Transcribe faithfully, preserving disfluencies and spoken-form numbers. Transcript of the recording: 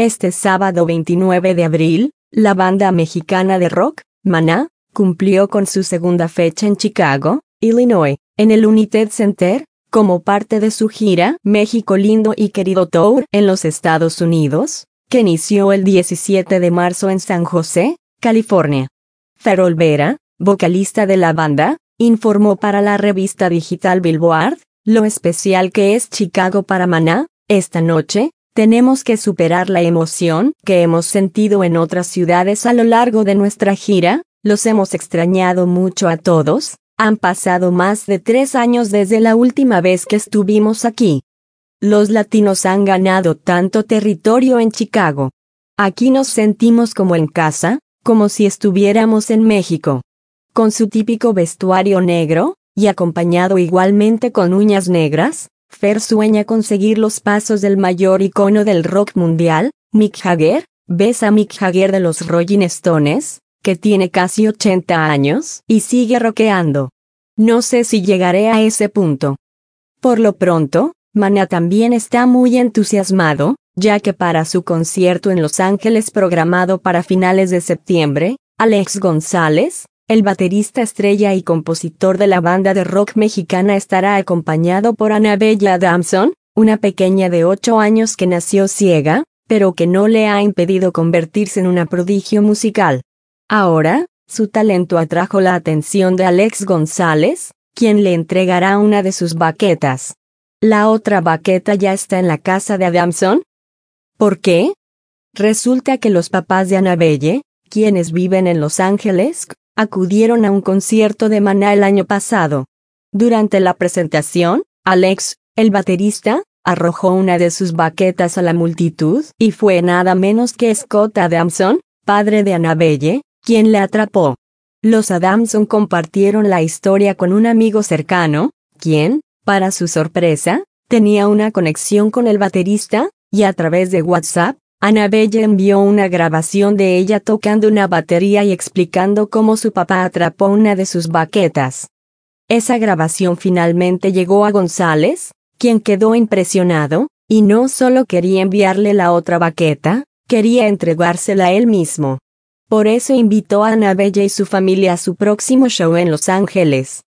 Este sábado veintinueve de abril, la banda mexicana de rock, Maná, cumplió con su segunda fecha en Chicago, Illinois, en el United Center, como parte de su gira México Lindo y Querido Tour en los Estados Unidos, que inició el diecisiete de marzo en San José, California. Fer Olvera, vocalista de la banda, informó para la revista digital Billboard, lo especial que es Chicago para Maná. Esta noche, tenemos que superar la emoción que hemos sentido en otras ciudades a lo largo de nuestra gira. Los hemos extrañado mucho a todos. Han pasado más de tres años desde la última vez que estuvimos aquí. Los latinos han ganado tanto territorio en Chicago. Aquí nos sentimos como en casa, como si estuviéramos en México. Con su típico vestuario negro, y acompañado igualmente con uñas negras, Fer sueña con seguir los pasos del mayor icono del rock mundial, Mick Jagger. ¿Ves a Mick Jagger de los Rolling Stones, que tiene casi ochenta años y sigue rockeando? No sé si llegaré a ese punto. Por lo pronto, Maná también está muy entusiasmado, ya que para su concierto en Los Ángeles programado para finales de septiembre, Alex González, el baterista estrella y compositor de la banda de rock mexicana, estará acompañado por Annabelle Adamson, una pequeña de ocho años que nació ciega, pero que no le ha impedido convertirse en una prodigio musical. Ahora, su talento atrajo la atención de Alex González, quien le entregará una de sus baquetas. ¿La otra baqueta ya está en la casa de Adamson? ¿Por qué? Resulta que los papás de Annabelle, quienes viven en Los Ángeles, acudieron a un concierto de Maná el año pasado. Durante la presentación, Alex, el baterista, arrojó una de sus baquetas a la multitud y fue nada menos que Scott Adamson, padre de Annabelle, quien la atrapó. Los Adamson compartieron la historia con un amigo cercano, quien, para su sorpresa, tenía una conexión con el baterista, y a través de WhatsApp, Annabelle envió una grabación de ella tocando una batería y explicando cómo su papá atrapó una de sus baquetas. Esa grabación finalmente llegó a González, quien quedó impresionado, y no solo quería enviarle la otra baqueta, quería entregársela él mismo. Por eso invitó a Annabelle y su familia a su próximo show en Los Ángeles.